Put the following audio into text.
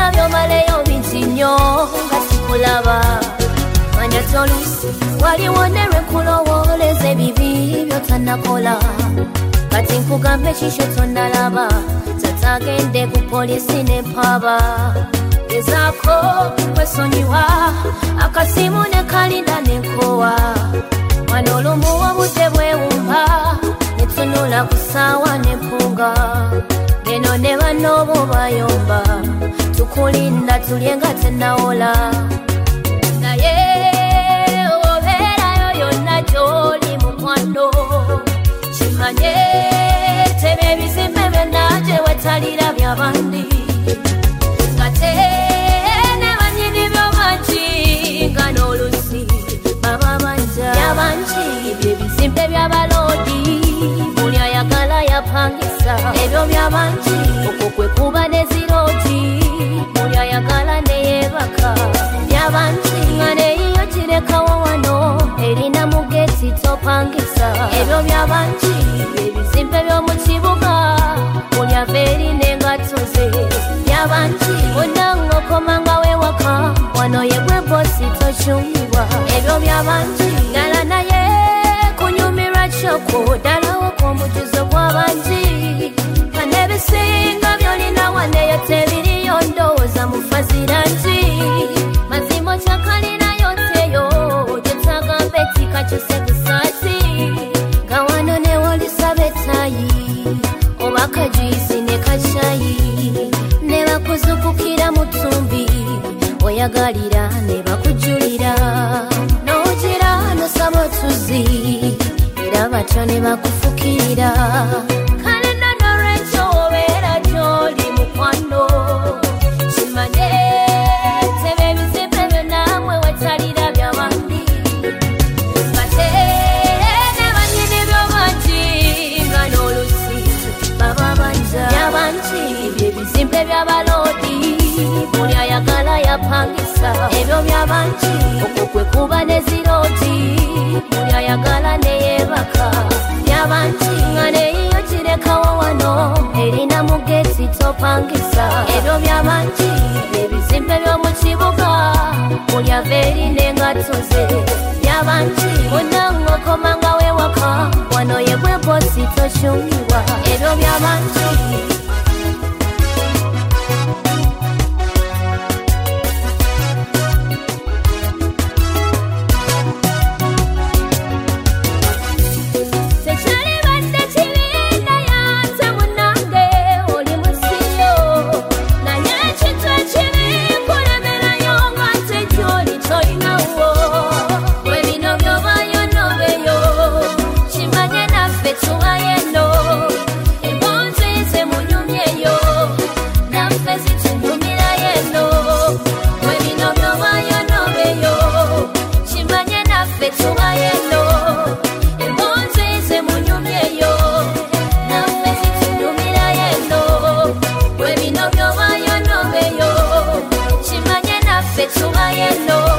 nabyo maleyo bingi nnyo nga sikulaba manya tolusi waliwo ne lwekulowooleza ebibi byotanakola kati nkugambe kisho tonalaba tatagende ku polisi ne mpaba gezaako kwesonyiwa akasimu ne kalinda nenkowa wano olumu obudde bwewumba netunula ku ssaawa nempunga eno ne banno bo bayomba tukulinda tulye nga tenawola naye obeerayo yonna gy'oli mukwano kimanye tebyo ebizimbe byonna gye wetalira byabandi nga te ne banyini byo bangi nga n'olusi baba banja byabangi ebyo ebizimbe by'abaloodi buli ayagala yapangisa ebyo byabangi okwo kwe kuba nezirooti buli ayagala neyebaka byabangi nga neyiyo kirekawo wano erina mugeti topangisa ebyo byabangi ebizimbe by'omu kibuga buli ava erina engato ze byabangi bonna okomanga wewaka wano ye gwe bosi tokyumibwa ebyo byabangi ddala naye kunyumirwa kyokwo ddalawo kw'omujuzo gw'abangi kanebisinga byolina waneyo tebiriyo ndowooza mufazira nti mazimo kyakalinayo teyo gyetagambe tikakyuse kusaasi nga wano newolisaba etayi oba kajuyisi ne kacayi ne bakuzukukira mu ttumbi oyagalira ne bakujulira n'ogira nosaba otuzi era batyo ne bakufukirira kale nno lwekyo obeera gy'oli mukwano kimanye tebyo ebizimbe byonna mwe wetalira byabandi bate ne banyini byo bangi nga n'olusi baba banja byabangi ebyo ebizimbe by'abaloodi buli ayagala yapangisa ebyo byabangi okwo kwe kuba nezirooti buli ayagala neyebaka byabangi nga neyiyo kirekawo wano erina mugeti topangisa ebyo byabangi ebizimbe by'omu kibuga buli ava erina engato ze byabangi bonna okomanga wewaka wano ye gwe bosi tokyumibwa ebyo byabangi Tuba yeno